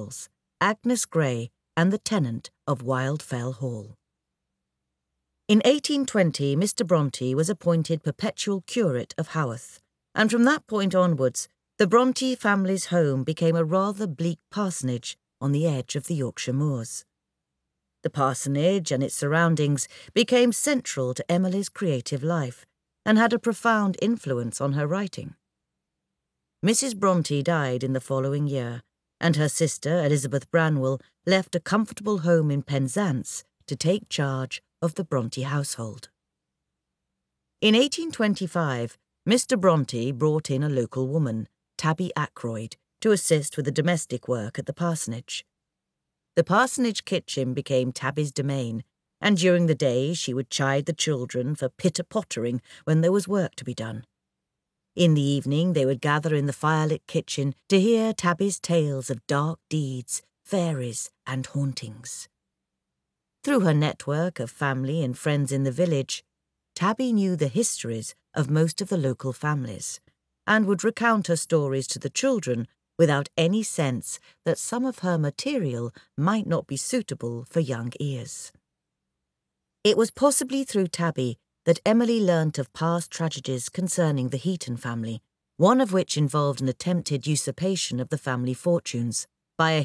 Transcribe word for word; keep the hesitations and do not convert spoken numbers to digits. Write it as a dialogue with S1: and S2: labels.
S1: girls, Agnes Grey and the tenant of Wildfell Hall. In eighteen twenty, Mister Bronte was appointed perpetual curate of Haworth, and from that point onwards, the Bronte family's home became a rather bleak parsonage on the edge of the Yorkshire moors. The parsonage and its surroundings became central to Emily's creative life and had a profound influence on her writing. Missus Bronte died in the following year, and her sister, Elizabeth Branwell, left a comfortable home in Penzance to take charge of the Bronte household. In eighteen twenty-five, Mister Bronte brought in a local woman, Tabby Ackroyd, to assist with the domestic work at the parsonage. The parsonage kitchen became Tabby's domain, and during the day she would chide the children for pitter-pottering when there was work to be done. In the evening they would gather in the firelit kitchen to hear Tabby's tales of dark deeds, fairies and hauntings. Through her network of family and friends in the village, Tabby knew the histories of most of the local families and would recount her stories to the children without any sense that some of her material might not be suitable for young ears. It was possibly through Tabby that Emily learnt of past tragedies concerning the Heaton family, one of which involved an attempted usurpation of the family fortunes by a